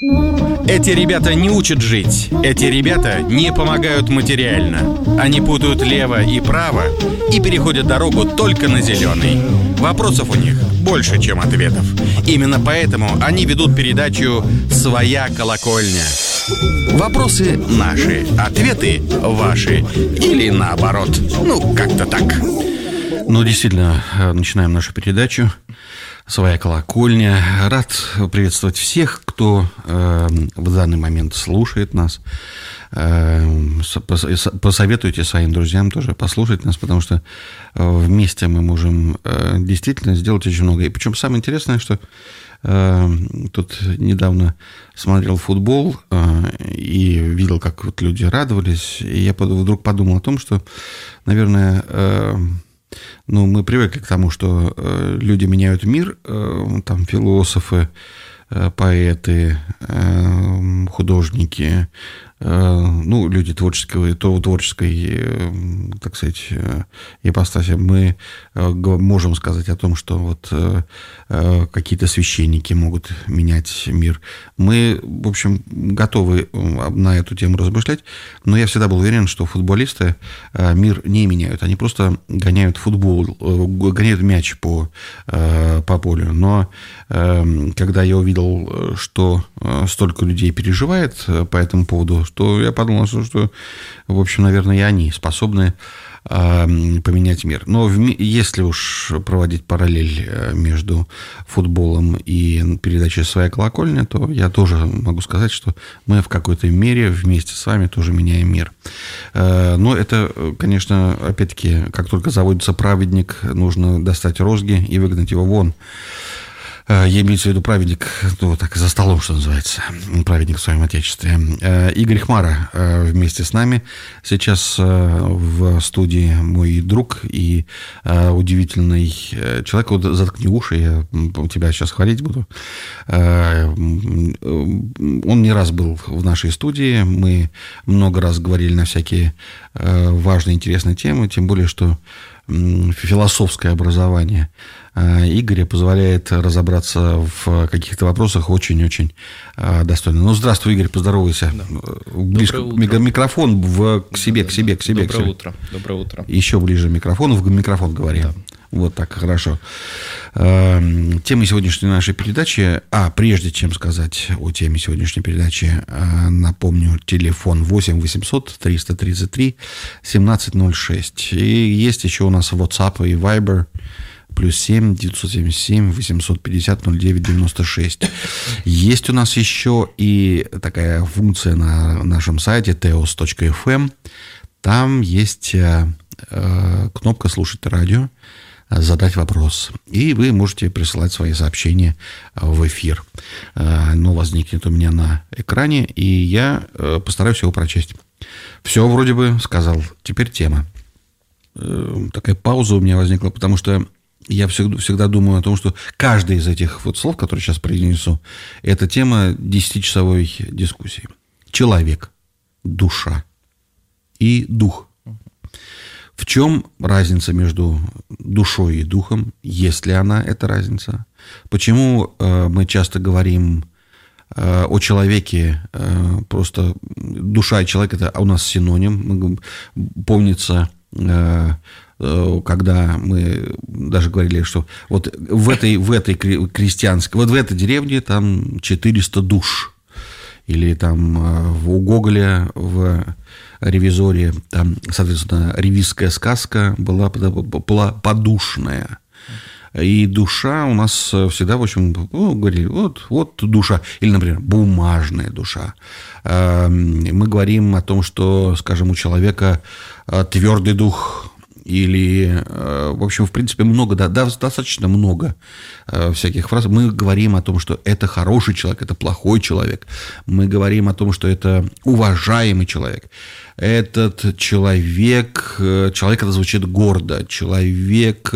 Эти ребята не учат жить. Эти ребята не помогают материально. Они путают лево и право и переходят дорогу только на зеленый. Вопросов у них больше, чем ответов. Именно поэтому они ведут передачу «Своя колокольня». Вопросы наши, ответы ваши. Или наоборот. Ну, как-то так. Ну, действительно, начинаем нашу передачу «Своя колокольня». Рад приветствовать всех, кто в данный момент слушает нас. Посоветуйте своим друзьям тоже послушать нас, потому что вместе мы можем действительно сделать очень много. И причем самое интересное, что тут недавно смотрел футбол и видел, как вот люди радовались. И я вдруг подумал о том, что, наверное, мы привыкли к тому, что люди меняют мир, там философы, поэты, художники, люди творческой, так сказать, ипостаси. Мы можем сказать о том, что вот какие-то священники могут менять мир. Мы, в общем, готовы на эту тему размышлять, но я всегда был уверен, что футболисты мир не меняют. Они просто гоняют гоняют мяч по полю. Но когда я увидел, что столько людей переживает по этому поводу, что я подумал, что в общем, наверное, и они способны поменять мир. Но если уж проводить параллель между футболом и передачей «Своя колокольня», то я тоже могу сказать, что мы в какой-то мере вместе с вами тоже меняем мир. Но это, конечно, опять-таки, как только заводится праведник, нужно достать розги и выгнать его вон. Я имею в виду праведник, так за столом, что называется, праведник в своем отечестве. Игорь Хмара вместе с нами. Сейчас в студии мой друг и удивительный человек. Вот заткни уши, я тебя сейчас хвалить буду. Он не раз был в нашей студии. Мы много раз говорили на всякие важные, интересные темы, тем более, что философское образование Игоря позволяет разобраться в каких-то вопросах очень-очень достойно. Здравствуй, Игорь, поздоровайся. Да. Близко микрофон к себе. Доброе утро. Еще ближе микрофон, в микрофон говори. Да. Вот так, хорошо. Тема сегодняшней нашей передачи, прежде чем сказать о теме сегодняшней передачи, напомню, телефон 8 800 333 1706. И есть еще у нас WhatsApp и Viber, +7 977 850 09 96. Есть у нас еще и такая функция на нашем сайте teos.fm. Там есть кнопка «Слушать радио», задать вопрос. И вы можете присылать свои сообщения в эфир. Оно возникнет у меня на экране, и я постараюсь его прочесть. Все вроде бы сказал. Теперь тема. Такая пауза у меня возникла, потому что я всегда думаю о том, что каждый из этих вот слов, которые сейчас произнесу, это тема 10-часовой дискуссии. Человек, душа и дух. В чем разница между душой и духом? Есть ли она, эта разница? Почему мы часто говорим о человеке, просто душа и человек – это у нас синоним. Помнится, когда мы даже говорили, что вот в этой крестьянской, вот в этой деревне там 400 душ. Или там у Гоголя в «Ревизоре», там, соответственно, ревизская сказка была подушная. И душа у нас всегда, в общем, говорили, вот душа. Или, например, бумажная душа. Мы говорим о том, что, скажем, у человека твердый дух. Или, в общем, в принципе, достаточно много всяких фраз. Мы говорим о том, что это хороший человек, это плохой человек. Мы говорим о том, что это уважаемый человек. Этот человек это звучит гордо. Человек,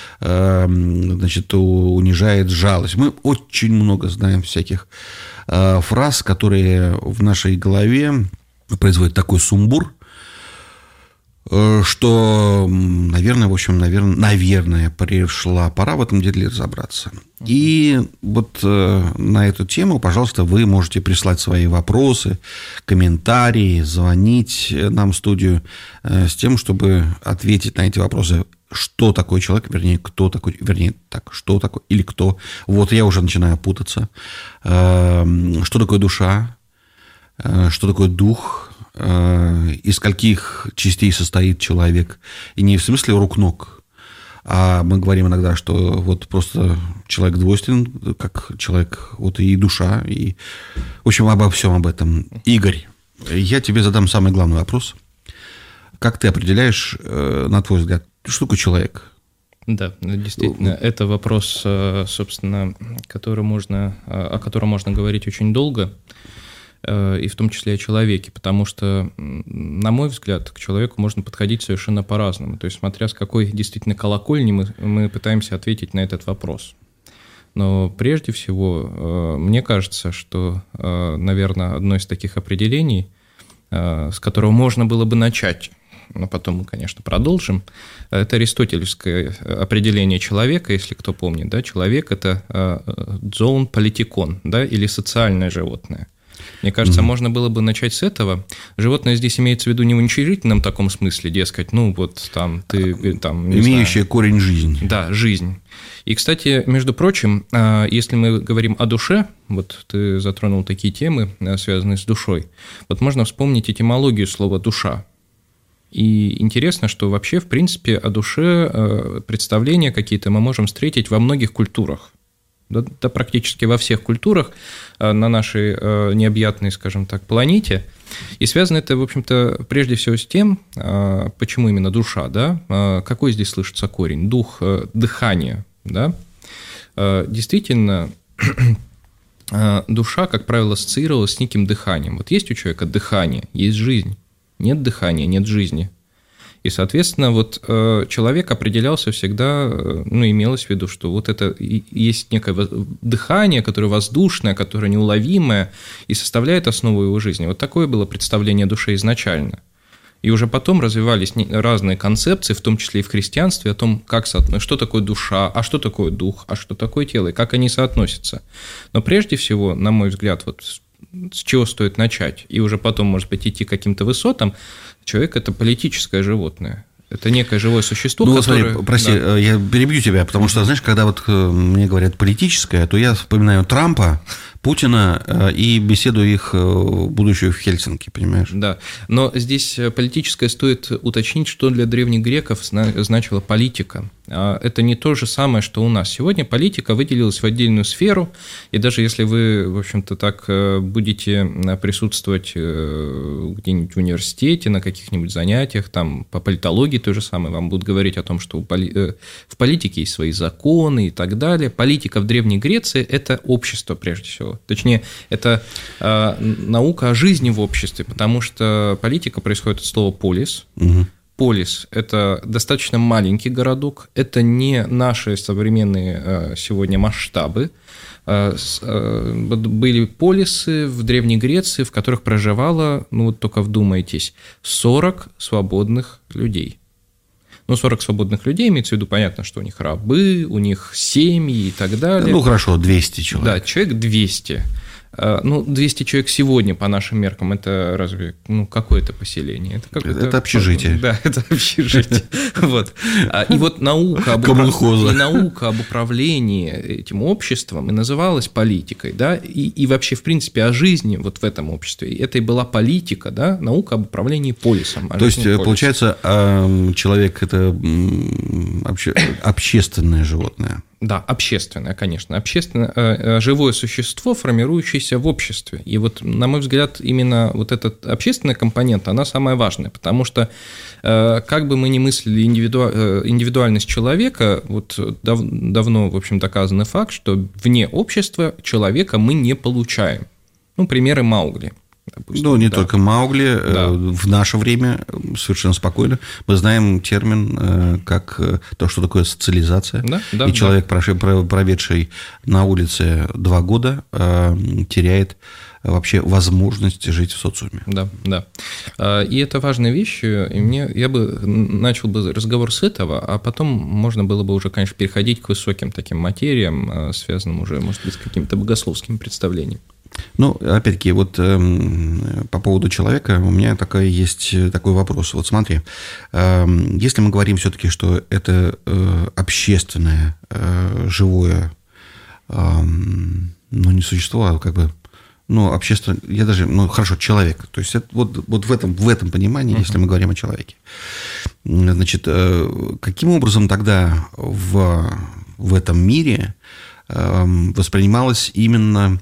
унижает жалость. Мы очень много знаем всяких фраз, которые в нашей голове производят такой сумбур. что, наверное, пришла пора в этом деле разобраться. И вот на эту тему, пожалуйста, вы можете прислать свои вопросы, комментарии, звонить нам в студию с тем, чтобы ответить на эти вопросы. Что такое человек, что такое или кто. Вот я уже начинаю путаться. Что такое душа, что такое дух, из скольких частей состоит человек. И не в смысле рук-ног, а мы говорим иногда, что вот просто человек двойственен, как человек, вот и душа, и, в общем, обо всем об этом. Игорь, я тебе задам самый главный вопрос. Как ты определяешь, на твой взгляд, что такое человек? Да, действительно, это вопрос, собственно, о котором можно говорить очень долго, и в том числе о человеке, потому что, на мой взгляд, к человеку можно подходить совершенно по-разному. То есть, смотря с какой действительно колокольни мы пытаемся ответить на этот вопрос. Но прежде всего, мне кажется, что, наверное, одно из таких определений, с которого можно было бы начать, но потом мы, конечно, продолжим, это аристотелевское определение человека, если кто помнит. Да? Человек – это zoon politikon, да, или социальное животное. Мне кажется, можно было бы начать с этого. Животное здесь имеется в виду не в уничижительном таком смысле, дескать, ну вот там ты… Там, имеющая корень жизнь. Да, жизнь. И, кстати, между прочим, если мы говорим о душе, вот ты затронул такие темы, связанные с душой, вот можно вспомнить этимологию слова «душа». И интересно, что вообще, в принципе, о душе представления какие-то мы можем встретить во многих культурах. Да, практически во всех культурах на нашей необъятной, скажем так, планете. И связано это, в общем-то, прежде всего с тем, почему именно душа, да? Какой здесь слышится корень? Дух, дыхание, да? Действительно, душа, как правило, ассоциировалась с неким дыханием. Вот есть у человека дыхание, есть жизнь. Нет дыхания, нет жизни. И, соответственно, вот человек определялся всегда, ну, имелось в виду, что вот это есть некое дыхание, которое воздушное, которое неуловимое, и составляет основу его жизни. Вот такое было представление души изначально. И уже потом развивались разные концепции, в том числе и в христианстве, о том, что такое душа, а что такое дух, а что такое тело, и как они соотносятся. Но прежде всего, на мой взгляд, вот с чего стоит начать, и уже потом, может быть, идти к каким-то высотам, человек – это политическое животное. Это некое живое существо, которое… Смотри, прости, да. Я перебью тебя, потому что, знаешь, когда вот мне говорят политическое, то я вспоминаю Трампа, Путина и беседу их будущую в Хельсинки, понимаешь? Да, но здесь политическое стоит уточнить, что для древних греков значила политика. Это не то же самое, что у нас. Сегодня политика выделилась в отдельную сферу, и даже если вы, в общем-то, так будете присутствовать где-нибудь в университете, на каких-нибудь занятиях, там, по политологии то же самое, вам будут говорить о том, что в политике есть свои законы и так далее. Политика в Древней Греции – это общество, прежде всего. Точнее, это наука о жизни в обществе, потому что политика происходит от слова «полис». Угу. Полис – это достаточно маленький городок, это не наши современные сегодня масштабы. Были полисы в Древней Греции, в которых проживало, ну вот только вдумайтесь, 40 свободных людей. Ну, 40 свободных людей, имеется в виду, понятно, что у них рабы, у них семьи и так далее. Ну, хорошо, 200 человек. Да, человек 200. Ну, 200 человек сегодня, по нашим меркам, это разве, ну, какое-то поселение? Это общежитие. Да, это общежитие. Вот. И вот наука об управлении этим обществом и называлась политикой, да, и вообще, в принципе, о жизни вот в этом обществе. Это и была политика, да, наука об управлении полисом. То есть, получается, человек – это общественное животное. Да, общественное, конечно. Общественное, живое существо, формирующееся в обществе. И вот, на мой взгляд, именно вот эта общественная компонента, она самая важная, потому что, как бы мы ни мыслили индивидуальность человека, вот давно, в общем, доказанный факт, что вне общества человека мы не получаем. Ну, примеры Маугли. допустим. Ну, не только Маугли. Да. В наше время совершенно спокойно мы знаем термин, как то, что такое социализация. Да, и человек, проведший на улице 2 года, теряет вообще возможность жить в социуме. Да. И это важная вещь. И я бы начал бы разговор с этого, а потом можно было бы уже, конечно, переходить к высоким таким материям, связанным уже, может быть, с какими-то богословскими представлениями. Ну, опять-таки, вот по поводу человека у меня есть такой вопрос. Вот смотри, если мы говорим все-таки, что это общественное, живое, не существо, а как бы, общество, хорошо, человек. То есть, это вот в этом понимании, если мы говорим о человеке. Значит, каким образом тогда в этом мире воспринималось именно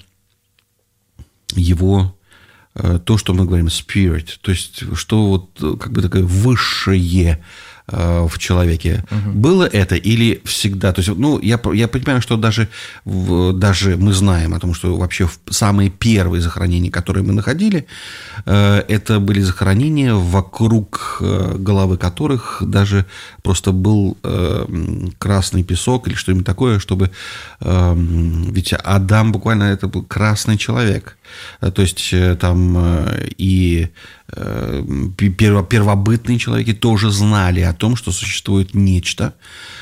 его, то, что мы говорим spirit, то есть, что вот как бы такое высшее в человеке. Было это или всегда? То есть, я понимаю, что даже мы знаем о том, что вообще самые первые захоронения, которые мы находили, это были захоронения, вокруг головы которых даже просто был красный песок или что-нибудь такое, чтобы... Ведь Адам буквально это был красный человек. То есть, там и первобытные человеки тоже знали о том, что существует нечто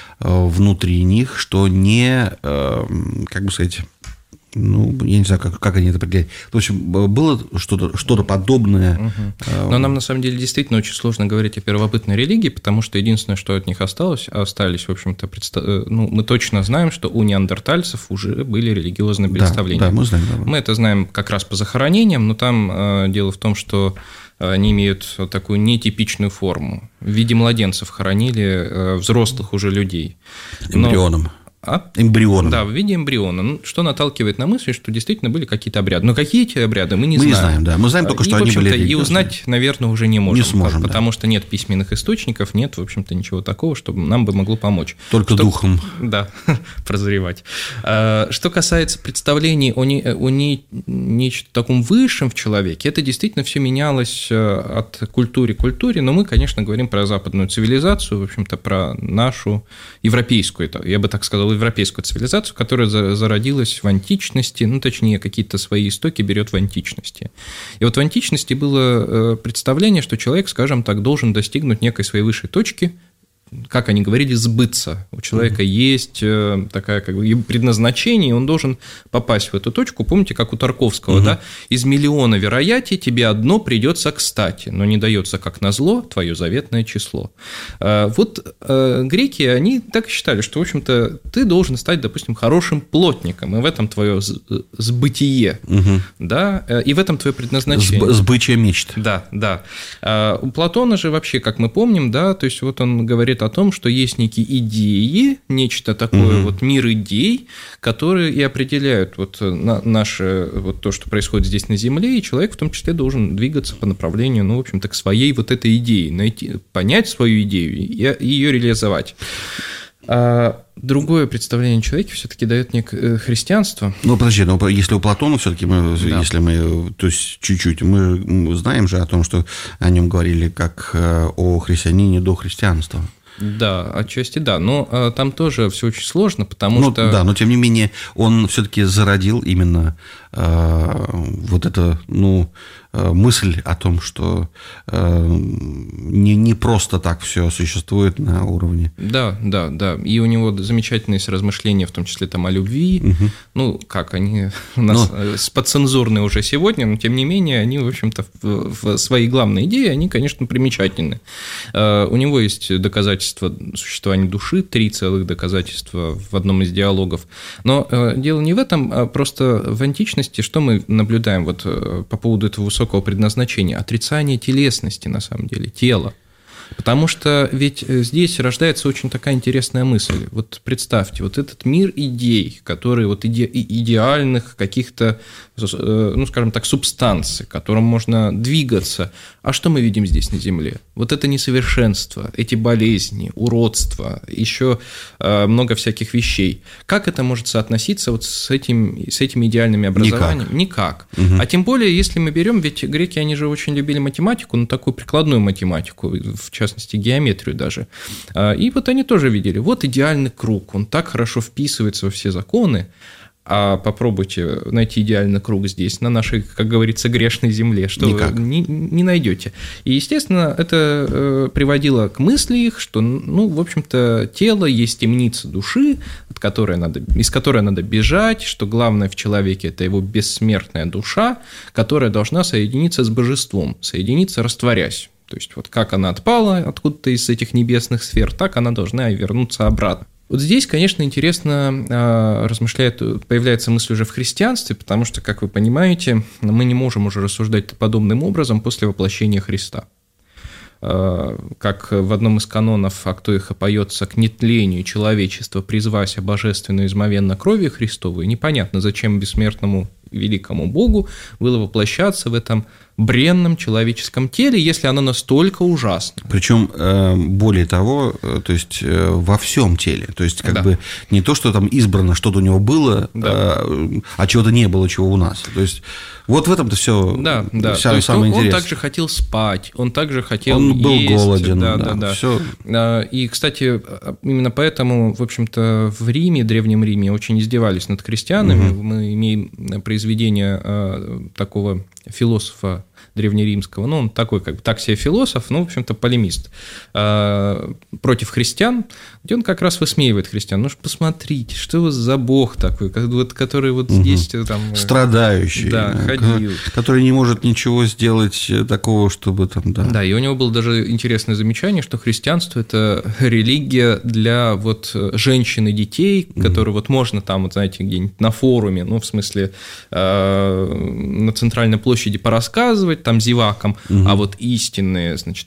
внутри них, что не, как бы сказать, я не знаю, как они это определяют. В общем, было что-то подобное. Но нам, на самом деле, действительно очень сложно говорить о первобытной религии, потому что единственное, что от них остались, в общем-то, мы точно знаем, что у неандертальцев уже были религиозные представления. Да, мы знаем. Мы это знаем как раз по захоронениям, но там дело в том, что они имеют такую нетипичную форму. В виде младенцев хоронили взрослых уже людей. Эмбрионом. Эмбрионом. Да, в виде эмбриона. Что наталкивает на мысль, что действительно были какие-то обряды. Но какие эти обряды, мы не знаем. Мы не знаем, да. Мы знаем только, что они были религиозные. И узнать, наверное, уже не можем. Не сможем, потому что нет письменных источников, нет, в общем-то, ничего такого, чтобы нам бы могло помочь. Только духом. Да, прозревать. Что касается представлений о нечто таком высшем в человеке, это действительно все менялось от культуры к культуре, но мы, конечно, говорим про западную цивилизацию, в общем-то, про нашу европейскую, я бы так сказал, европейскую цивилизацию, которая зародилась в античности, точнее, какие-то свои истоки берет в античности. И вот в античности было представление, что человек, скажем так, должен достигнуть некой своей высшей точки, как они говорили, сбыться. У человека есть такая как бы предназначение, и он должен попасть в эту точку. Помните, как у Тарковского, да? Из миллиона вероятий тебе одно придется кстати, но не дается как назло твое заветное число. Вот греки, они так считали, что, в общем-то, ты должен стать, допустим, хорошим плотником, и в этом твое сбытие, да, и в этом твое предназначение. Сбычие мечт. Да. У Платона же вообще, как мы помним, да, то есть вот он говорит о том, что есть некие идеи, нечто такое, вот мир идей, которые и определяют вот наше, вот то, что происходит здесь на Земле, и человек в том числе должен двигаться по направлению, в общем-то, к своей вот этой идее, понять свою идею и ее реализовать. А другое представление о человеке все-таки дает некое христианство. Подожди, если у Платона все-таки если мы, то есть чуть-чуть, мы знаем же о том, что о нем говорили как о христианине до христианства. Да, отчасти да, но там тоже все очень сложно, потому что... Да, но тем не менее он все-таки зародил именно вот это, мысль о том, что не просто так все существует на уровне. Да, и у него замечательные размышления, в том числе там о любви, как они у нас подцензурные уже сегодня, но тем не менее они, в общем-то, в своей главной идее, они, конечно, примечательны. У него есть доказательства существования души, 3 целых доказательства в одном из диалогов, но дело не в этом, а просто в античности, что мы наблюдаем вот по поводу этого высокого предназначения? Отрицание телесности, на самом деле, тела. Потому что ведь здесь рождается очень такая интересная мысль. Вот представьте, вот этот мир идей, которые вот идеальных каких-то, ну, скажем так, субстанций, которым можно двигаться. А что мы видим здесь на Земле? Вот это несовершенство, эти болезни, уродство, еще много всяких вещей. Как это может соотноситься вот с этими идеальными образованиями? Никак. А тем более, если мы берем, ведь греки, они же очень любили математику, ну, такую прикладную математику, в частности, геометрию даже. И вот они тоже видели, вот идеальный круг, он так хорошо вписывается во все законы, а попробуйте найти идеальный круг здесь, на нашей, как говорится, грешной земле, что никак. Вы не найдете. И, естественно, это приводило к мысли их, что, ну, в общем-то, тело есть темница души, из которой надо бежать, что главное в человеке – это его бессмертная душа, которая должна соединиться с божеством, соединиться, растворясь. То есть, вот как она отпала откуда-то из этих небесных сфер, так она должна и вернуться обратно. Вот здесь, конечно, интересно появляется мысль уже в христианстве, потому что, как вы понимаете, мы не можем уже рассуждать подобным образом после воплощения Христа. Как в одном из канонов «Актуиха» поется: «К нетлению человечества призвася божественную измовенно крови Христовой». Непонятно, зачем бессмертному великому Богу было воплощаться в этом бренном человеческом теле, если оно настолько ужасно. Причем, более того, то есть во всем теле. То есть, как бы не то, что там избрано, что-то у него было, а чего-то не было, чего у нас. То есть, вот в этом-то все самое интересное. Он также хотел спать, он также хотел есть. Он был голоден, всё. И, кстати, именно поэтому, в общем-то, в Риме, Древнем Риме, очень издевались над христианами. Мы имеем произведение такого философа древнеримского, ну, он такой, как бы, так себе философ, ну, в общем-то, полемист, против христиан, где он как раз высмеивает христиан. Ну, посмотрите, что у вас за бог такой, который вот здесь там… Страдающий, ходил. Который не может ничего сделать такого, чтобы там… Да, и у него было даже интересное замечание, что христианство – это религия для вот женщин и детей, которые вот можно там, вот знаете, где-нибудь на форуме, ну, в смысле, на центральной площади порассказывать, там зевакам, а вот истинные, значит,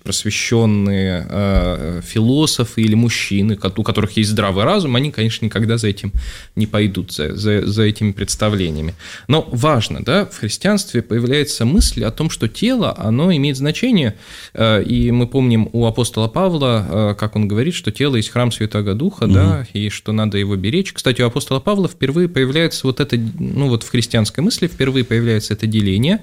просвещенные философы или мужчины, у которых есть здравый разум, они, конечно, никогда за этим не пойдут, за этими представлениями. Но важно, да, в христианстве появляется мысль о том, что тело, оно имеет значение, и мы помним у апостола Павла, как он говорит, что тело есть храм Святаго Духа, да, и что надо его беречь. Кстати, у апостола Павла впервые появляется вот это, ну вот в христианской мысли впервые появляется это деление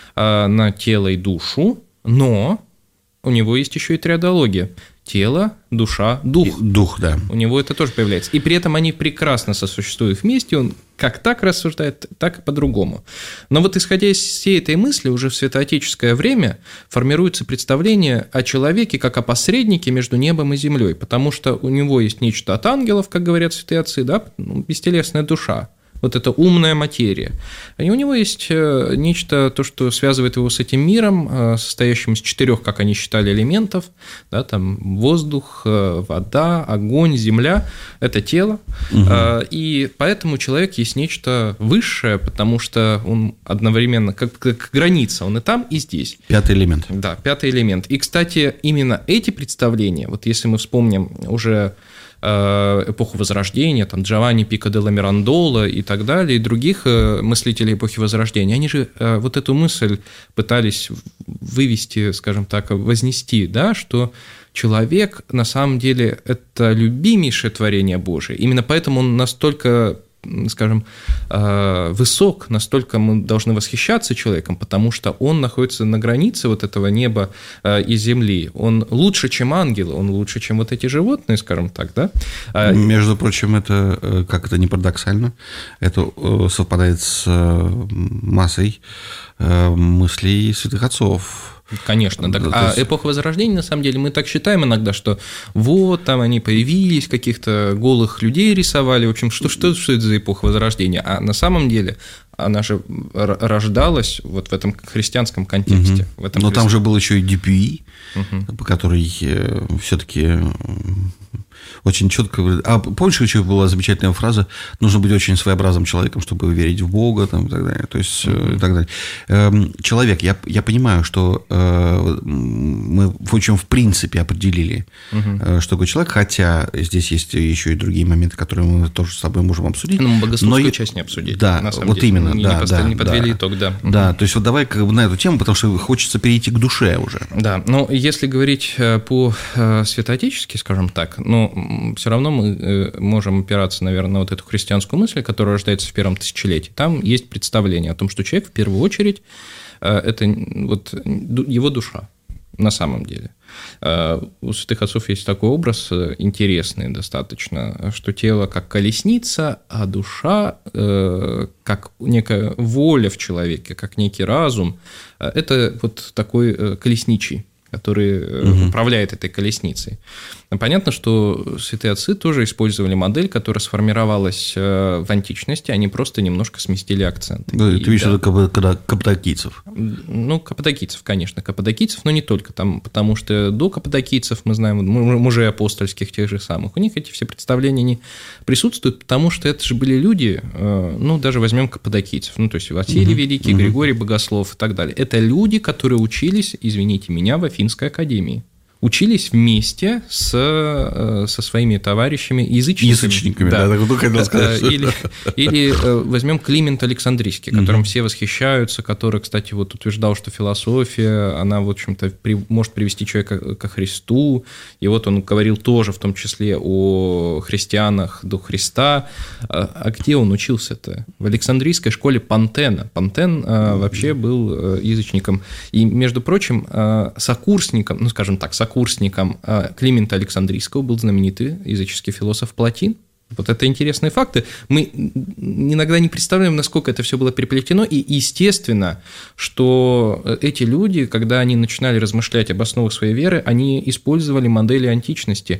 на тело и душу, но у него есть еще и триадология. Тело, душа, дух. Дух, да. У него это тоже появляется. И при этом они прекрасно сосуществуют вместе, он как так рассуждает, так и по-другому. Но вот исходя из всей этой мысли, уже в святоотеческое время формируется представление о человеке как о посреднике между небом и землей, потому что у него есть нечто от ангелов, как говорят святые отцы, да, бестелесная душа. Вот это умная материя. И у него есть нечто, то, что связывает его с этим миром, состоящим из 4, как они считали, элементов, да, там воздух, вода, огонь, земля – это тело. И поэтому человек есть нечто высшее, потому что он одновременно как граница, он и там, и здесь. 5-й элемент. Да, 5-й элемент. И, кстати, именно эти представления, вот если мы вспомним уже эпоху Возрождения, там Джованни Пико делла Мирандола и так далее, и других мыслителей эпохи Возрождения, они же вот эту мысль пытались вывести, скажем так, вознести, да, что человек на самом деле это любимейшее творение Божие. Именно поэтому он настолько, скажем, высок, настолько мы должны восхищаться человеком, потому что он находится на границе вот этого неба и земли. Он лучше, чем ангелы, он лучше, чем вот эти животные, скажем так, да? Между прочим, это, как это не парадоксально, это совпадает с массой мыслей святых отцов. Конечно, так, а эпоха Возрождения, на самом деле, мы так считаем иногда, что вот там они появились, каких-то голых людей рисовали, в общем, что это за эпоха Возрождения, а на самом деле она же рождалась вот в этом христианском контексте. Но там же был еще и Дюпюи, который все-таки очень четко говорит. А помнишь, еще была замечательная фраза: нужно быть очень своеобразным человеком, чтобы верить в Бога, там, и так далее. То есть, и так далее. Человек, я понимаю, что мы в общем в принципе определили, что такое человек, хотя здесь есть еще и другие моменты, которые мы тоже с тобой можем обсудить. Ну, мы богословскую часть не обсудили. Да, на самом вот деле. именно. Не подвели итог, да. Да, то есть вот давай как бы на эту тему, потому что хочется перейти к душе уже. Да, но если говорить по святоотечески, скажем так, но все равно мы можем опираться, наверное, на вот эту христианскую мысль, которая рождается в первом тысячелетии. Там есть представление о том, что человек в первую очередь это вот его душа на самом деле. У святых отцов есть такой образ интересный достаточно, что тело как колесница, а душа как некая воля в человеке, как некий разум. Это вот такой колесничий, который управляет этой колесницей. Понятно, что святые отцы тоже использовали модель, которая сформировалась в античности, они просто немножко сместили акценты. Да, ты имеешь в виду каппадокийцев? Ну, каппадокийцев, конечно, каппадокийцев, но не только там, потому что до каппадокийцев, мы знаем, мужей апостольских тех же самых, у них эти все представления не присутствуют, потому что это же были люди, ну, даже возьмем каппадокийцев, ну, то есть Василий Великий, Григорий Богослов и так далее. Это люди, которые учились, извините меня, в Афинской академии. Учились вместе со своими товарищами язычниками. Да, так вот хотел сказать. Или возьмем Климент Александрийский, которым все восхищаются, который, кстати, вот утверждал, что философия, она, в общем-то, может привести человека ко Христу. И вот он говорил тоже, в том числе, о христианах до Христа. А где он учился-то? В Александрийской школе Пантена. Пантен вообще был язычником. И, между прочим, сокурсником, ну, скажем так, сокурсником Климента Александрийского был знаменитый языческий философ Платин. Вот это интересные факты. Мы иногда не представляем, насколько это все было переплетено, и естественно, что эти люди, когда они начинали размышлять об основах своей веры, они использовали модели античности,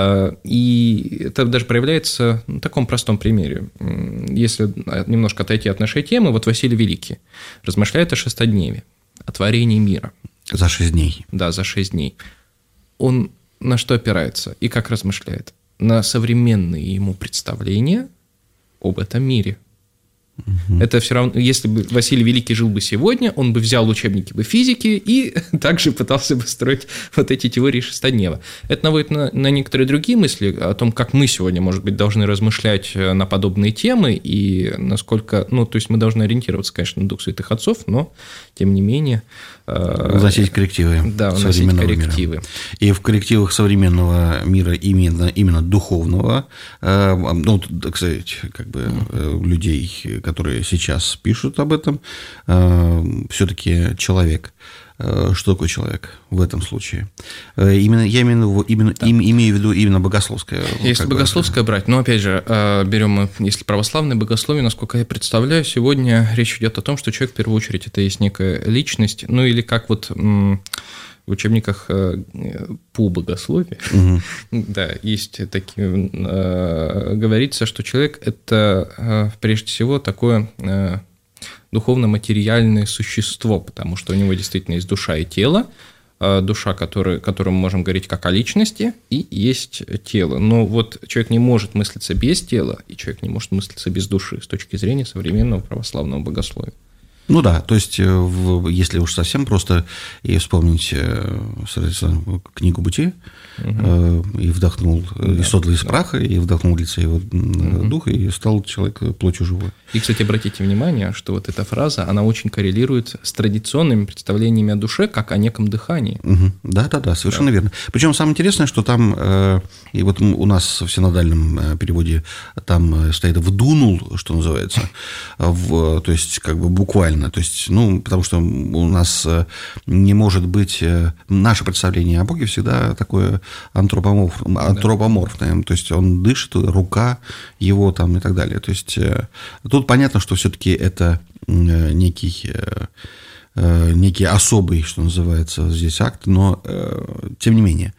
и это даже проявляется на таком простом примере. Если немножко отойти от нашей темы, вот Василий Великий размышляет о шестодневе, о творении мира. За 6 дней. Да, за 6 дней. Он на что опирается и как размышляет? На современные ему представления об этом мире. Это все равно, если бы Василий Великий жил бы сегодня, он бы взял учебники бы физики и также пытался бы строить вот эти теории шестоднева. Это наводит на некоторые другие мысли о том, как мы сегодня, может быть, должны размышлять на подобные темы и насколько, ну, то есть мы должны ориентироваться, конечно, на дух святых отцов, но, тем не менее... Вносить коррективы. Да, вносить коррективы. Мира. И в коррективах современного мира именно духовного, ну, так сказать, как бы людей, которые сейчас пишут об этом, все-таки человек. Что такое человек в этом случае? Я имею в виду именно богословское. Если богословское брать, но опять же, берем, если православное богословие, насколько я представляю, сегодня речь идет о том, что человек в первую очередь это есть некая личность, ну или как вот в учебниках по богословию, да, есть такие, говорится, что человек это прежде всего такое духовно-материальное существо, потому что у него действительно есть душа и тело, душа, которую мы можем говорить как о личности, и есть тело. Но вот человек не может мыслиться без тела, и человек не может мыслиться без души с точки зрения современного православного богословия. Ну да, то есть, если уж совсем просто и вспомнить, соответственно, книгу «Бытие», и вдохнул, и создал из праха, и вдохнул в лице его духа, и стал человек плотью живой. И, кстати, обратите внимание, что вот эта фраза, она очень коррелирует с традиционными представлениями о душе, как о неком дыхании. Да, совершенно верно. Причем самое интересное, что там, и вот у нас в синодальном переводе там стоит «вдунул», что называется, то есть, как бы буквально, то есть, ну, потому что у нас не может быть, наше представление о Боге всегда такое антропоморфное, то есть, он дышит, рука его там и так далее, то есть, тут понятно, что все-таки это некий особый, что называется, здесь акт, но тем не менее.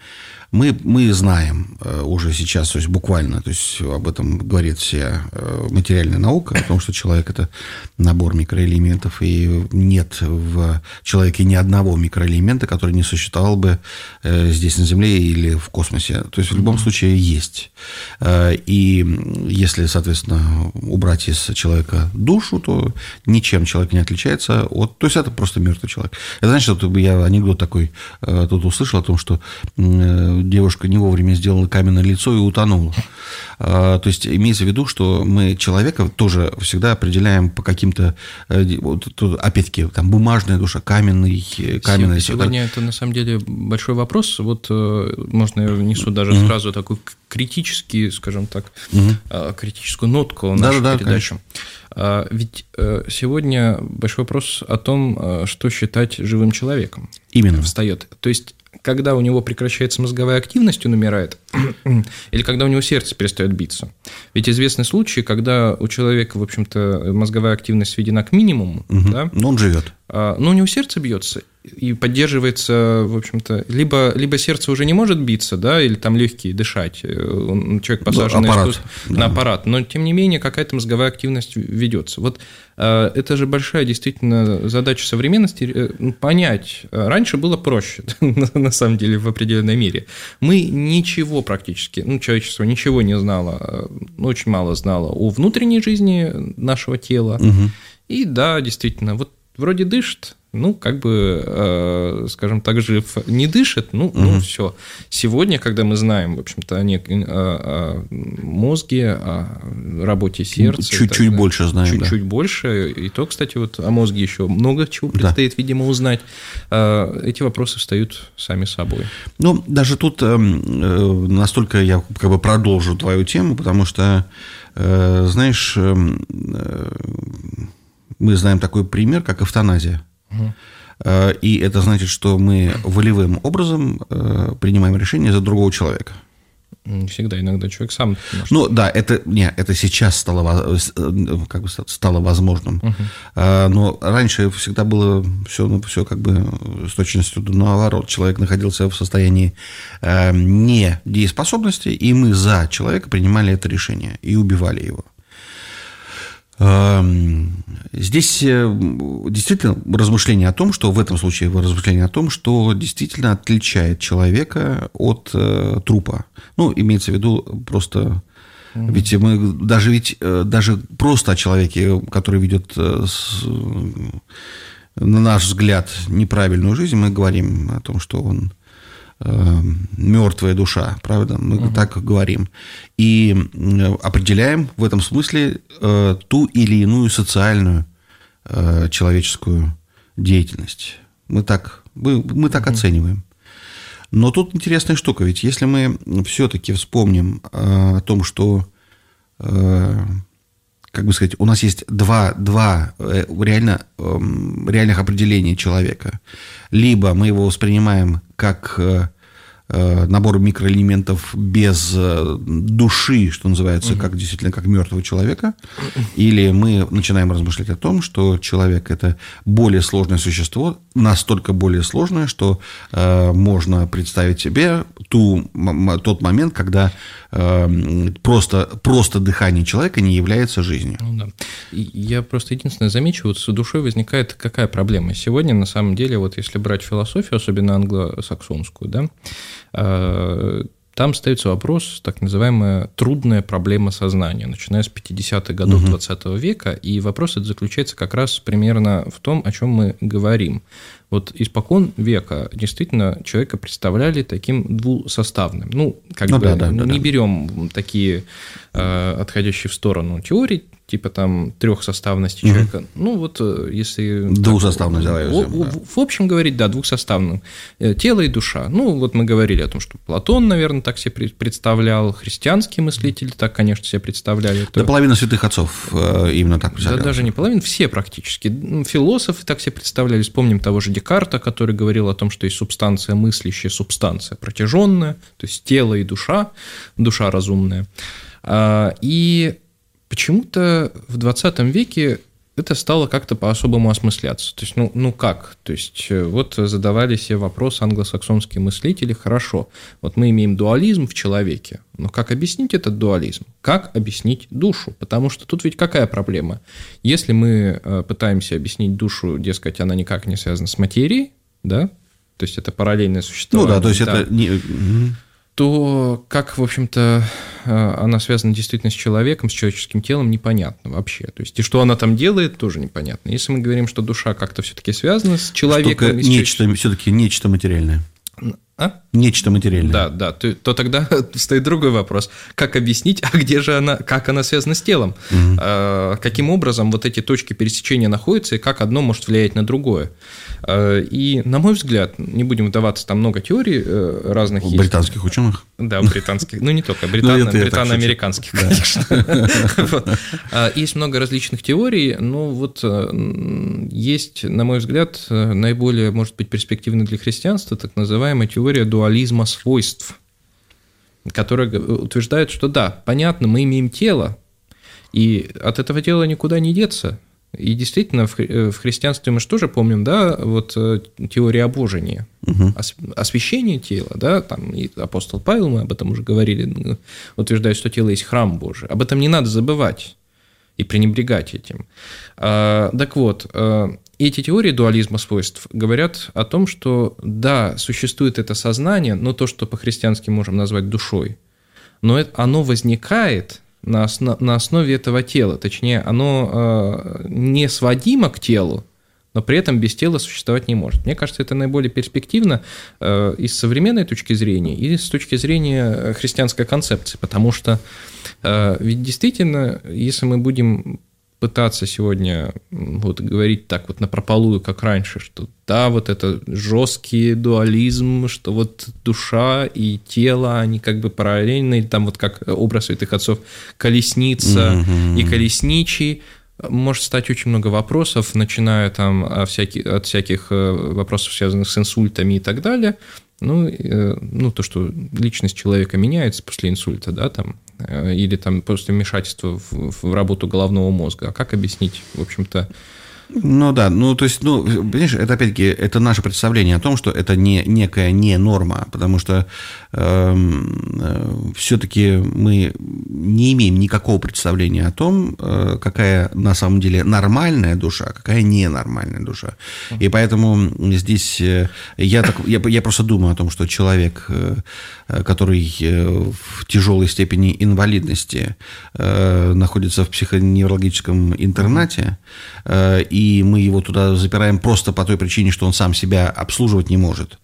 Мы знаем уже сейчас, то есть буквально, то есть об этом говорит вся материальная наука, о том, что человек – это набор микроэлементов, и нет в человеке ни одного микроэлемента, который не существовал бы здесь на Земле или в космосе. То есть в любом случае есть. И если, соответственно, убрать из человека душу, то ничем человек не отличается от… То есть это просто мертвый человек. Это значит, что я анекдот такой тут услышал о том, что девушка не вовремя сделала каменное лицо и утонула. То есть имеется в виду, что мы человека тоже всегда определяем по каким-то, опять-таки, там бумажная душа, каменная. Сегодня это на самом деле большой вопрос. Вот можно я внесу даже сразу такую критический, скажем так, критическую нотку в нашу передачу. Ведь сегодня большой вопрос о том, что считать живым человеком. Именно. Встает. То есть, когда у него прекращается мозговая активность, он умирает, или когда у него сердце перестает биться. Ведь известны случаи, когда у человека, в общем-то, мозговая активность сведена к минимуму, да? Но он живет. Но у него сердце бьется и поддерживается, в общем-то, либо сердце уже не может биться, да, или там легкие дышать, человек посажен на аппарат, но тем не менее какая-то мозговая активность ведется. Вот это же большая действительно задача современности понять. Раньше было проще, на самом деле, в определенной мере. Мы ничего практически, человечество ничего не знало, очень мало знало о внутренней жизни нашего тела. И да, действительно, вот вроде дышит, скажем так, жив, не дышит, все. Сегодня, когда мы знаем, в общем-то, о мозге, о работе сердца. Чуть-чуть больше знаем. Чуть-чуть больше. И то, кстати, вот о мозге еще много чего предстоит, видимо, узнать. Эти вопросы встают сами собой. Даже тут настолько я продолжу твою тему, потому что, знаешь, мы знаем такой пример, как эвтаназия. И это значит, что мы волевым образом принимаем решение за другого человека. Не всегда, иногда человек сам. Это сейчас стало возможным. Но раньше всегда было все как бы с точностью наоборот. Человек находился в состоянии недееспособности, и мы за человека принимали это решение и убивали его. Здесь действительно размышление о том, что в этом случае размышление о том, что действительно отличает человека от трупа. Имеется в виду просто... Ведь мы даже просто о человеке, который ведет, на наш взгляд, неправильную жизнь, мы говорим о том, что он мертвая душа, правда? Мы так говорим. И определяем в этом смысле ту или иную социальную человеческую деятельность. Мы так оцениваем. Но тут интересная штука, ведь если мы все-таки вспомним о том, что, как бы сказать, у нас есть два реальных определения человека. Либо мы его воспринимаем как набор микроэлементов без души, что называется, действительно как мертвого человека, или мы начинаем размышлять о том, что человек – это более сложное существо, настолько более сложное, что можно представить себе тот момент, когда просто дыхание человека не является жизнью. Я просто единственное замечу, с душой возникает какая проблема. Сегодня, на самом деле, если брать философию, особенно англосаксонскую, да, там ставится вопрос, так называемая трудная проблема сознания, начиная с 50-х годов 20 века, и вопрос этот заключается как раз примерно в том, о чем мы говорим. Вот испокон века действительно человека представляли таким двусоставным. Не берем такие отходящие в сторону теории, типа там трехсоставности человека. Если... Двухсоставный, давай. В общем говорить, да, двухсоставным. Тело и душа. Мы говорили о том, что Платон, наверное, так себе представлял, христианские мыслители так, конечно, себе представляли. Да, половина святых отцов именно так представляли. Да, даже не половина, все практически. Философы так себе представляли. Вспомним того же Декарта, который говорил о том, что есть субстанция мыслящая, субстанция протяженная, то есть тело и душа разумная. И почему-то в 20 веке это стало как-то по-особому осмысляться. То есть, ну как? То есть, вот задавали себе вопрос англосаксонские мыслители, хорошо, вот мы имеем дуализм в человеке, но как объяснить этот дуализм? Как объяснить душу? Потому что тут ведь какая проблема? Если мы пытаемся объяснить душу, дескать, она никак не связана с материей, да, то есть, это параллельное существование. Ну да, то есть, это не... То как, в общем-то, она связана действительно с человеком, с человеческим телом, непонятно вообще. То есть, и что она там делает, тоже непонятно. Если мы говорим, что душа как-то все-таки связана с человеком... Все-таки нечто материальное. А? Нечто материальное. Да, то тогда стоит другой вопрос. Как объяснить, а где же она, как она связана с телом? Каким образом вот эти точки пересечения находятся, и как одно может влиять на другое? И, на мой взгляд, не будем вдаваться, там много теорий разных есть. Британских ученых? Да, британских, ну не только, британо-американских, конечно. Есть много различных теорий, но вот есть, на мой взгляд, наиболее, может быть, перспективной для христианства так называемая теория дуализма свойств, которая утверждает, что да, понятно, мы имеем тело, и от этого тела никуда не деться. И действительно, в христианстве мы же тоже помним, да, вот теория обожения, освящение тела, да, там и апостол Павел, мы об этом уже говорили, утверждает, что тело есть храм Божий. Об этом не надо забывать и пренебрегать этим. Так вот, эти теории дуализма свойств говорят о том, что да, существует это сознание, но то, что по-христиански можем назвать душой, но оно возникает на основе этого тела, точнее, оно не сводимо к телу, но при этом без тела существовать не может. Мне кажется, это наиболее перспективно и с современной точки зрения, и с точки зрения христианской концепции, потому что ведь действительно, если мы будем пытаться сегодня вот говорить так вот напропалую, как раньше, что да, вот это жесткий дуализм, что вот душа и тело, они как бы параллельны, или там вот как образ святых отцов колесница и колесничий, может стать очень много вопросов, начиная там от всяких вопросов, связанных с инсультами и так далее. Ну, то, что личность человека меняется после инсульта, да, там, или там после вмешательства в работу головного мозга. А как объяснить, в общем-то? Ну да, то есть, понимаешь, это опять-таки это наше представление о том, что это некая не норма, потому что все-таки мы не имеем никакого представления о том, какая на самом деле нормальная душа, какая ненормальная душа. И поэтому здесь я просто думаю о том, что человек, который в тяжелой степени инвалидности находится в психоневрологическом интернате, и мы его туда запираем просто по той причине, что он сам себя обслуживать не может.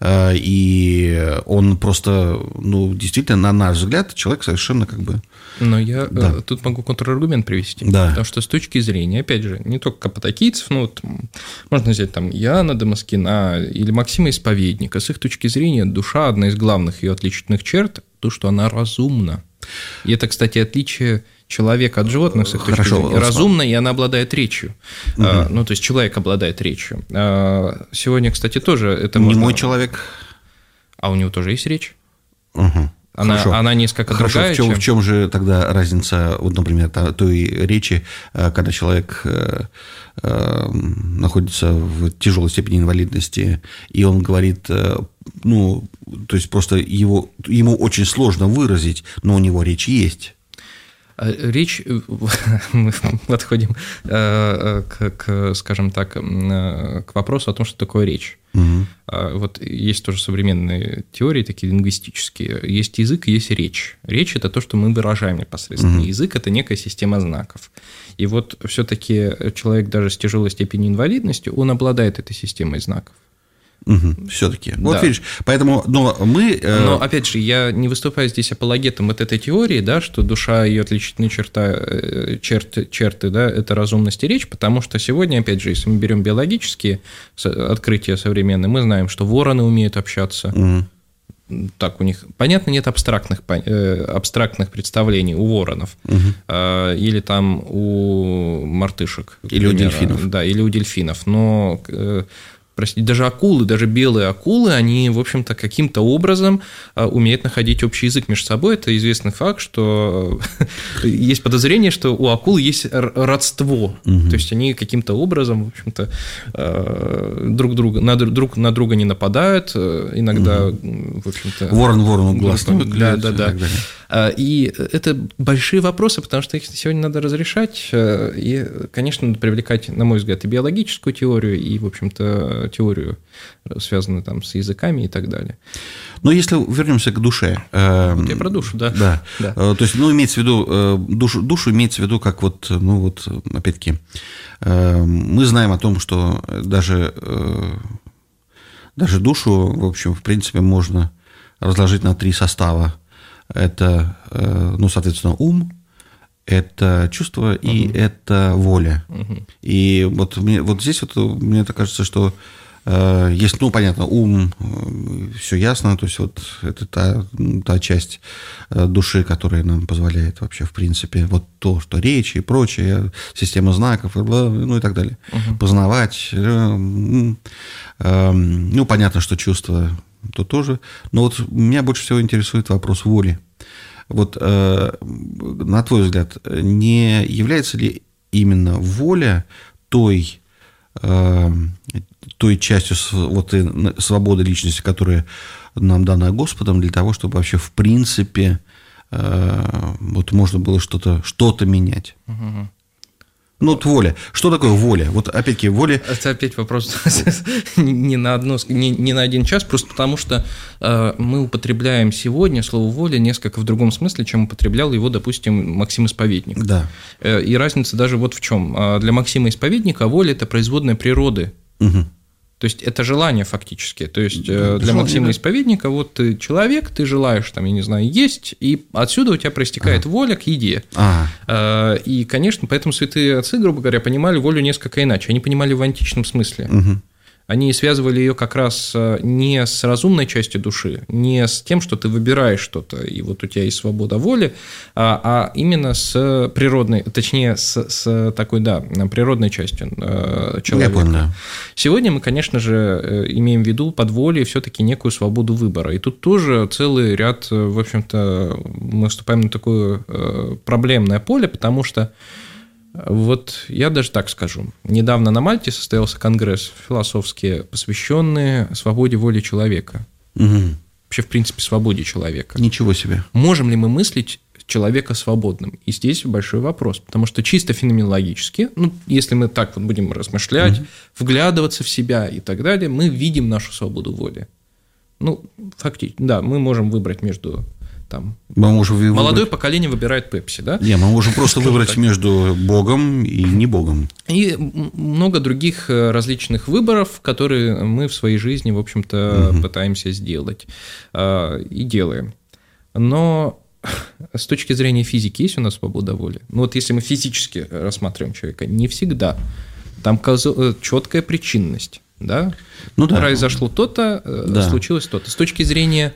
И он просто, действительно, на наш взгляд, человек совершенно как бы... Но я тут могу контраргумент привести. Да. Потому что с точки зрения, опять же, не только каппадокийцев, можно взять там Иоанна Дамаскина или Максима Исповедника, с их точки зрения душа, одна из главных ее отличительных черт, то, что она разумна. И это, кстати, отличие человека от животных, с их точки зрения. Разумна, и она обладает речью. То есть, человек обладает речью. Сегодня, кстати, тоже это не мой человек. А у него тоже есть речь? Хорошо. Она несколько другая. В чем же тогда разница, вот, например, той речи, когда человек находится в тяжелой степени инвалидности, и он говорит, то есть просто ему очень сложно выразить, но у него речь есть. Речь, мы подходим скажем так, к вопросу о том, что такое речь. Вот есть тоже современные теории, такие лингвистические. Есть язык и есть речь. Речь – это то, что мы выражаем непосредственно. Язык – это некая система знаков. И вот все-таки человек даже с тяжелой степенью инвалидности, он обладает этой системой знаков. Все-таки. Вот видишь, поэтому, но опять же, я не выступаю здесь апологетом вот этой теории, да, что душа, ее отличительные черты, да, это разумность и речь, потому что сегодня, опять же, если мы берем биологические открытия современные, мы знаем, что вороны умеют общаться. Так, у них, понятно, нет абстрактных представлений у воронов, или там у мартышек. Или у дельфинов. Да, или у дельфинов, но Простите, даже акулы, даже белые акулы, они, в общем-то, каким-то образом умеют находить общий язык между собой. Это известный факт, что есть подозрение, что у акул есть родство. То есть они каким-то образом, в общем-то, друг на друга не нападают. Иногда, в общем-то... Ворон ворону глаз не выклюет. Да. И это большие вопросы, потому что их сегодня надо разрешать. И, конечно, надо привлекать, на мой взгляд, и биологическую теорию, и, в общем-то, теорию, связанную там с языками и так далее. Но если вернемся к душе. Вот я про душу, да. Да. То есть, имеется в виду, душу имеется в виду, как опять-таки, мы знаем о том, что даже душу, в общем, в принципе, можно разложить на 3 состава. Это, соответственно, ум, это чувство и это воля. И вот здесь мне так кажется, что есть, понятно, ум, все ясно, то есть вот это та часть души, которая нам позволяет вообще, в принципе, вот то, что речь и прочее, система знаков, и так далее, познавать. Понятно, что чувство то тоже. Но вот меня больше всего интересует вопрос воли. Вот, на твой взгляд, не является ли именно воля той частью свободы личности, которая нам дана Господом, для того, чтобы вообще в принципе можно было что-то менять? Воля. Что такое воля? Вот опять-таки воля... Это опять вопрос не на один час, просто потому что мы употребляем сегодня слово «воля» несколько в другом смысле, чем употреблял его, допустим, Максим Исповедник. Да. И разница даже вот в чем. Для Максима Исповедника воля – это производная природы. То есть это желание фактически. То есть для Максима Исповедника вот ты человек, ты желаешь, там, я не знаю, есть, и отсюда у тебя проистекает воля к еде. И, конечно, поэтому святые отцы, грубо говоря, понимали волю несколько иначе. Они понимали в античном смысле. Они связывали ее как раз не с разумной частью души, не с тем, что ты выбираешь что-то, и вот у тебя есть свобода воли, а именно с природной, точнее, с такой, природной частью человека. Я понял, да. Сегодня мы, конечно же, имеем в виду под волей все-таки некую свободу выбора. И тут тоже целый ряд, в общем-то, мы вступаем на такое проблемное поле, потому что вот я даже так скажу. Недавно на Мальте состоялся конгресс философский, посвященный свободе воли человека. Вообще, в принципе, свободе человека. Ничего себе. Можем ли мы мыслить человека свободным? И здесь большой вопрос, потому что чисто феноменологически, если мы так вот будем размышлять, вглядываться в себя и так далее, мы видим нашу свободу воли. Фактически, да, мы можем выбрать между... Молодое поколение выбирает Пепси, да? Не, мы можем просто выбрать между Богом и не Богом. И много других различных выборов, которые мы в своей жизни, в общем-то, пытаемся сделать и делаем. Но с точки зрения физики есть у нас свобода воли? Если мы физически рассматриваем человека, не всегда. Там четкая причинность. Да? Произошло то-то, случилось то-то. С точки зрения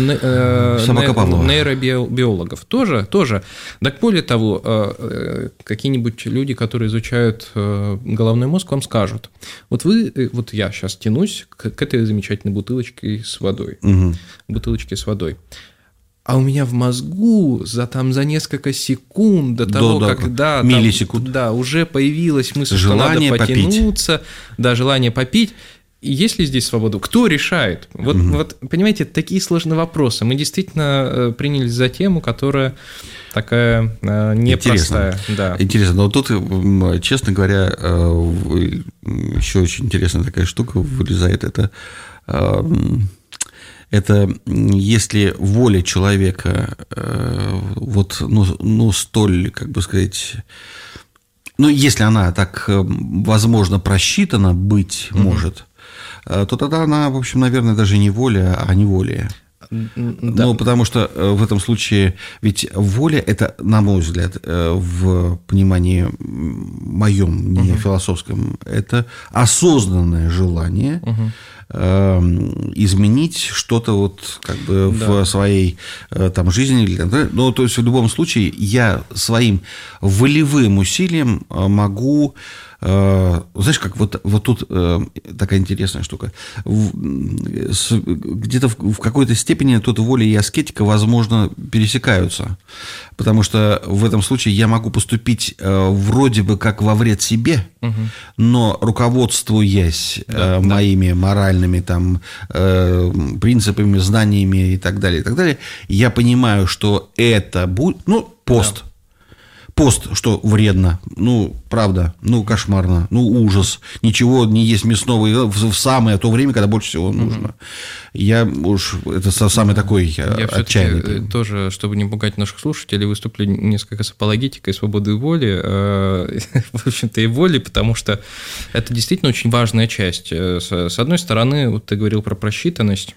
нейробиологов тоже. Так более того, какие-нибудь люди, которые изучают головной мозг, вам скажут: вот я сейчас тянусь к этой замечательной бутылочке с водой. Бутылочке с водой. А у меня в мозгу за несколько секунд до того, миллисекунд. Уже появилась мысль, желание что надо потянуться, желание попить. И есть ли здесь свобода? Кто решает? Вот, понимаете, такие сложные вопросы. Мы действительно принялись за тему, которая такая непростая. Интересно. Но тут, честно говоря, еще очень интересная такая штука вылезает. Это если воля человека столь, как бы сказать, если она так, возможно, просчитана быть может, то тогда она, в общем, наверное, даже не воля, а неволие. Да. Потому что в этом случае ведь воля – это, на мой взгляд, в понимании моем, не философском, это осознанное желание изменить что-то в своей жизни. То есть в любом случае я своим волевым усилием могу знаешь, как вот тут такая интересная штука. Где-то в какой-то степени тут воля и аскетика, возможно, пересекаются. Потому что в этом случае я могу поступить вроде бы как во вред себе, но руководствуясь моими моральными там, принципами, знаниями и так далее, я понимаю, что это будет, пост. Да. Пост, что вредно, правда, кошмарно, ужас, ничего не есть мясного в самое то время, когда больше всего нужно. Это самый такой отчаянный. Я тоже, чтобы не пугать наших слушателей, выступлю несколько с апологетикой свободы воли, в общем-то, и воли, потому что это действительно очень важная часть. С одной стороны, вот ты говорил про просчитанность.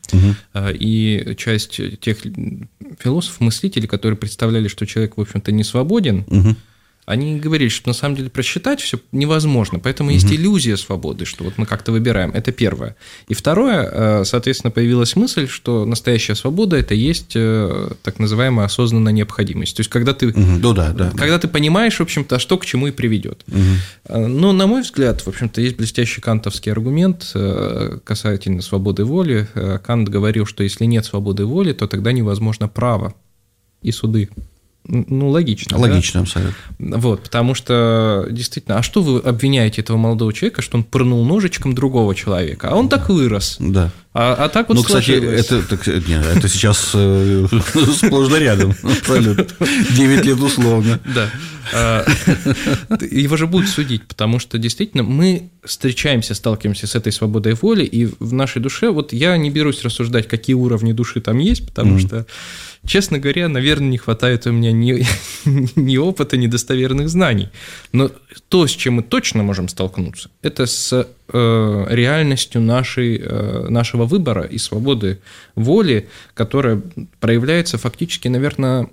И часть тех философов, мыслителей, которые представляли, что человек, в общем-то, не свободен, они говорили, что на самом деле просчитать все невозможно, поэтому есть иллюзия свободы, что вот мы как-то выбираем. Это первое. И второе, соответственно, появилась мысль, что настоящая свобода – это есть так называемая осознанная необходимость. То есть, когда ты, когда ты понимаешь, в общем-то, что к чему и приведет. Но, на мой взгляд, в общем-то, есть блестящий кантовский аргумент касательно свободы воли. Кант говорил, что если нет свободы воли, то тогда невозможно право и суды. Логично. Логично, да? Абсолютно. Вот, потому что, действительно, а что вы обвиняете этого молодого человека, что он пырнул ножичком другого человека? А он так вырос. Да. А так вот сложилось. Кстати, это сейчас сплошь да рядом. Абсолютно. 9 лет условно. Да. Его же будут судить, потому что, действительно, мы сталкиваемся с этой свободой воли, и в нашей душе, вот я не берусь рассуждать, какие уровни души там есть, потому что, честно говоря, наверное, не хватает у меня ни опыта, ни достоверных знаний. Но то, с чем мы точно можем столкнуться, это с реальностью нашего выбора и свободы воли, которая проявляется фактически, наверное,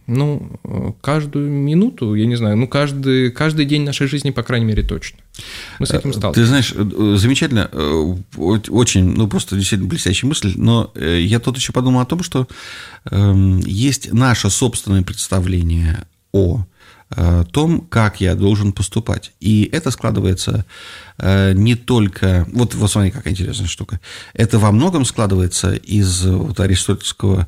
каждую минуту, я не знаю, каждый день нашей жизни, по крайней мере, точно. Мы с этим сталкиваемся. Ты знаешь, замечательно, очень, просто действительно блестящая мысль, но я тут еще подумал о том, что есть наше собственное представление о том, как я должен поступать. И это складывается не только... Вот смотри, какая интересная штука. Это во многом складывается из аристотельского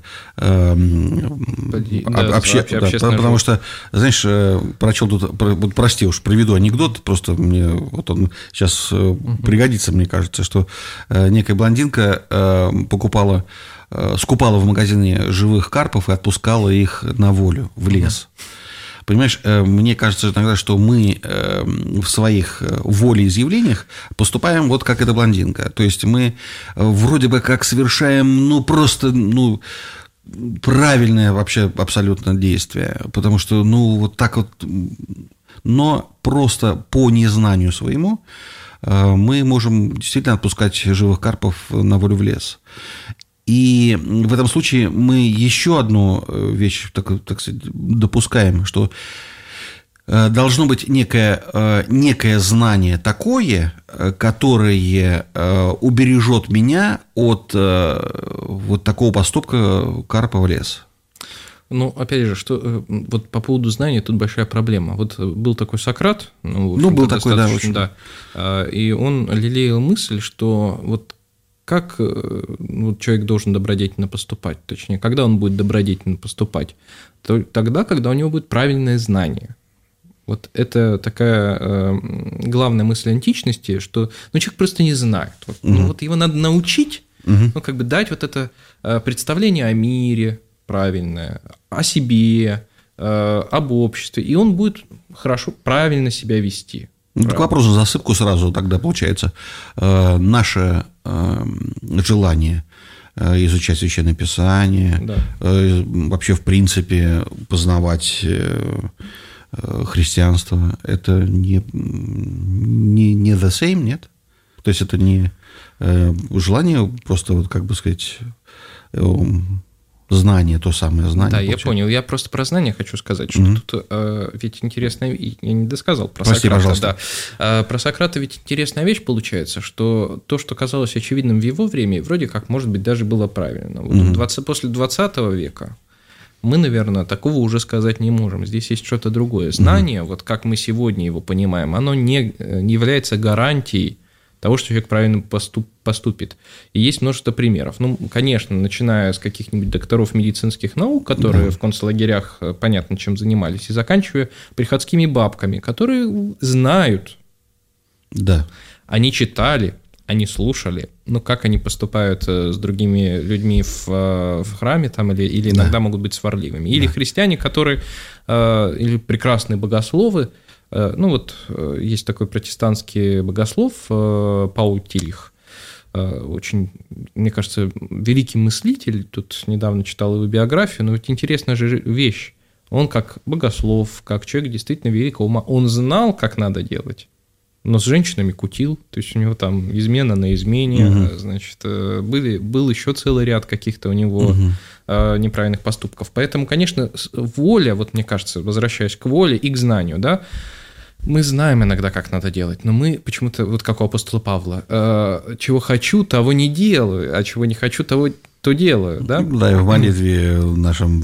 потому что, знаешь, прочел тут... Прости уж, приведу анекдот, просто мне вот он сейчас пригодится, мне кажется, что некая блондинка скупала в магазине живых карпов и отпускала их на волю в лес. Понимаешь, мне кажется иногда, что мы в своих волеизъявлениях поступаем вот как эта блондинка. То есть мы вроде бы как совершаем, правильное вообще абсолютно действие. Потому что, вот так вот, но просто по незнанию своему мы можем действительно отпускать живых карпов на волю в лес. И в этом случае мы еще одну вещь, так сказать, допускаем, что должно быть некое знание такое, которое убережет меня от вот такого поступка карпа в лес. Опять же, вот по поводу знания тут большая проблема. Вот был такой Сократ, был такой, да, очень. Да, и он лелеял мысль, что вот как человек должен добродетельно поступать, точнее, когда он будет добродетельно поступать? Тогда, когда у него будет правильное знание. Вот это такая главная мысль античности, что человек просто не знает. Вот его надо научить, дать вот это представление о мире правильное, о себе, об обществе, и он будет правильно себя вести. Так вопрос на засыпку сразу тогда получается. Наше желание изучать Священное Писание, вообще, в принципе, познавать христианство, это не the same, нет? То есть это не желание, просто, знание, то самое знание. Да, получается. Я понял. Я просто про знание хочу сказать, что тут ведь интересная... Я не досказал про Сократа. Пожалуйста. Да. Про Сократа ведь интересная вещь получается, что то, что казалось очевидным в его время, вроде как, может быть, даже было правильно. Вот после 20 века мы, наверное, такого уже сказать не можем. Здесь есть что-то другое. Знание, вот как мы сегодня его понимаем, оно не является гарантией того, что человек правильно поступит. И есть множество примеров. Ну, конечно, начиная с каких-нибудь докторов медицинских наук, которые в концлагерях понятно чем занимались, и заканчивая приходскими бабками, которые знают. Да. Они читали, они слушали, ну, как они поступают с другими людьми в храме там, или иногда могут быть сварливыми. Или христиане, которые, или прекрасные богословы. Ну, вот есть такой протестантский богослов Пауль Тилих, очень, мне кажется, великий мыслитель, тут недавно читал его биографию, но ведь интересная же вещь. Он как богослов, как человек действительно великого ума, он знал, как надо делать, но с женщинами кутил, то есть у него там измена на измене, значит, был еще целый ряд каких-то у него неправильных поступков. Поэтому, конечно, воля, вот мне кажется, возвращаясь к воле и к знанию, да, мы знаем иногда, как надо делать, но мы почему-то, вот как у апостола Павла, чего хочу, того не делаю, а чего не хочу, то делаю, да? Да, и в молитве нашем,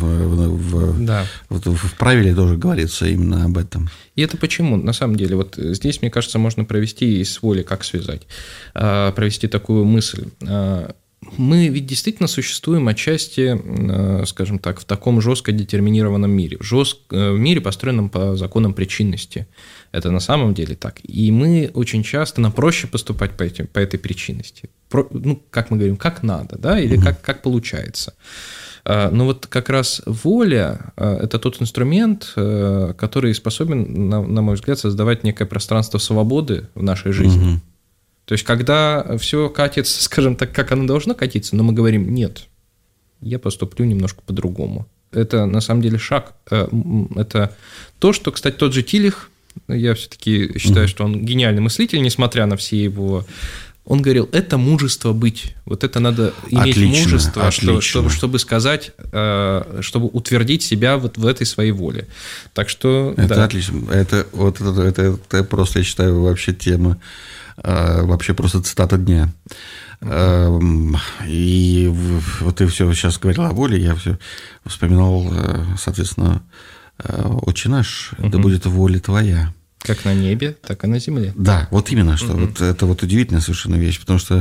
в правиле тоже говорится именно об этом. И это почему? На самом деле, вот здесь, мне кажется, можно провести из воли, как связать, провести такую мысль. Мы ведь действительно существуем отчасти, скажем так, в таком жестко детерминированном мире, в мире, построенном по законам причинности. Это на самом деле так. И мы очень часто, нам проще поступать по этой причинности. Ну, как мы говорим, как надо, да, или как получается. Но вот как раз воля – это тот инструмент, который способен, на мой взгляд, создавать некое пространство свободы в нашей жизни. То есть, когда все катится, скажем так, как оно должно катиться, но мы говорим: нет, я поступлю немножко по-другому. Это на самом деле шаг. Это то, что, кстати, тот же Тилих, я все-таки считаю, что он гениальный мыслитель, несмотря на все его... Он говорил, это мужество быть. Вот это надо иметь мужество, чтобы сказать, чтобы утвердить себя вот в этой своей воле. Так что... Это отлично. Это просто, я считаю, вообще тема, вообще просто цитата дня. И вот ты все сейчас говорил о воле, я все вспоминал, соответственно, «Отче наш, да будет воля твоя». Как на небе, так и на земле. Да, вот именно что. Вот это вот удивительная совершенно вещь, потому что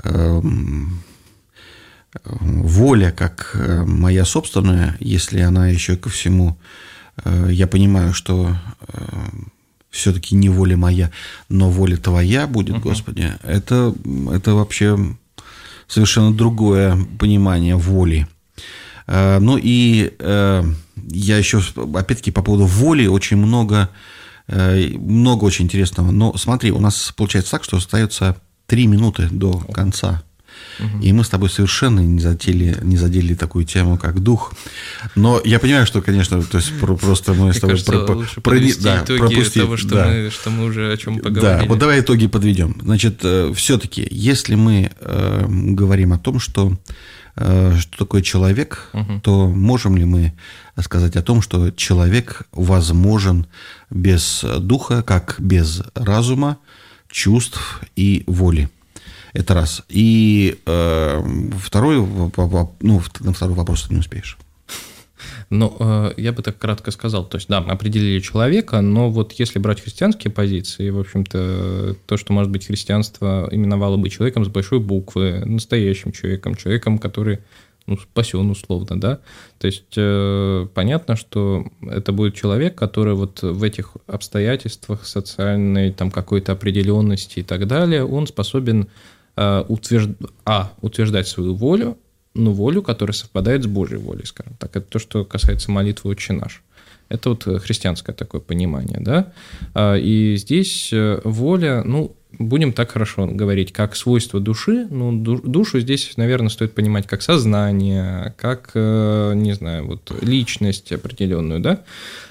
воля, как моя собственная, если она еще ко всему, я понимаю, что все-таки не воля моя, но воля твоя будет, Господи, это вообще совершенно другое понимание воли. Ну и я еще, опять-таки, по поводу воли очень много очень интересного. Но смотри, у нас получается так, что остается 3 минуты до конца. И мы с тобой совершенно не задели такую тему, как дух. Но я понимаю, что, конечно, то есть просто мы с тобой пропустили того, что мы уже о чем поговорили. Да, вот давай итоги подведем. Значит, все-таки, если мы говорим о том, что такое человек, то можем ли мы сказать о том, что человек возможен без духа, как без разума, чувств и воли? Это раз. И второй вопрос ты не успеешь. Ну, я бы так кратко сказал. То есть, да, мы определили человека, но вот если брать христианские позиции, в общем-то, то, что, может быть, христианство именовало бы человеком с большой буквы, настоящим человеком, который, спасен условно, да. То есть, понятно, что это будет человек, который вот в этих обстоятельствах социальной, там, какой-то определенности и так далее, он способен утверждать свою волю, но волю, которая совпадает с Божьей волей, скажем так. Это то, что касается молитвы «Отче наш». Это вот христианское такое понимание, да. И здесь воля, будем так хорошо говорить, как свойство души. Душу здесь, наверное, стоит понимать как сознание, как, не знаю, вот личность определенную, да.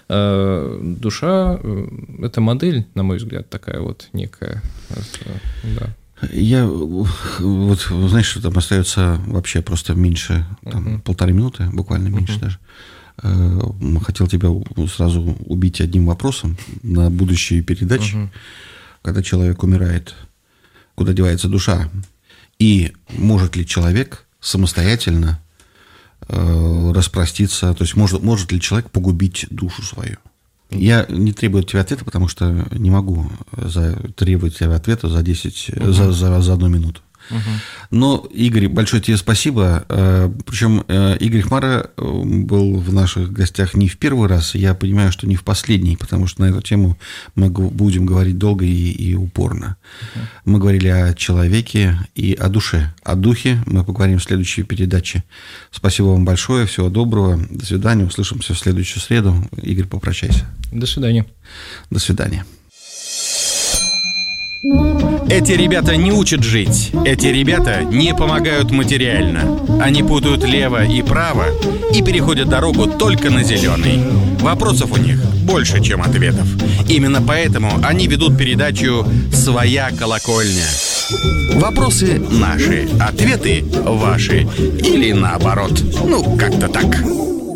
Душа – это модель, на мой взгляд, такая вот некая, да. Я, вот, знаешь, что там остается вообще просто меньше, там, 1,5 минуты, буквально меньше даже. Хотел тебя сразу убить одним вопросом на будущие передачи. Когда человек умирает, куда девается душа? И может ли человек самостоятельно распроститься. То есть может ли человек погубить душу свою? Я не требую от тебя ответа, потому что не могу требовать от тебя ответа за 10, за 1 минуту. Но, Игорь, большое тебе спасибо. Причем Игорь Хмара был в наших гостях не в первый раз, я понимаю, что не в последний, потому что на эту тему мы будем говорить долго и упорно. Мы говорили о человеке и о душе. О духе мы поговорим в следующей передаче. Спасибо вам большое, всего доброго, до свидания, услышимся в следующую среду. Игорь, попрощайся. До свидания. До свидания. Эти ребята не учат жить. Эти ребята не помогают материально. Они путают лево и право и переходят дорогу только на зеленый. Вопросов у них больше, чем ответов. Именно поэтому они ведут передачу «Своя колокольня». Вопросы наши, ответы ваши. Или наоборот. Ну, как-то так.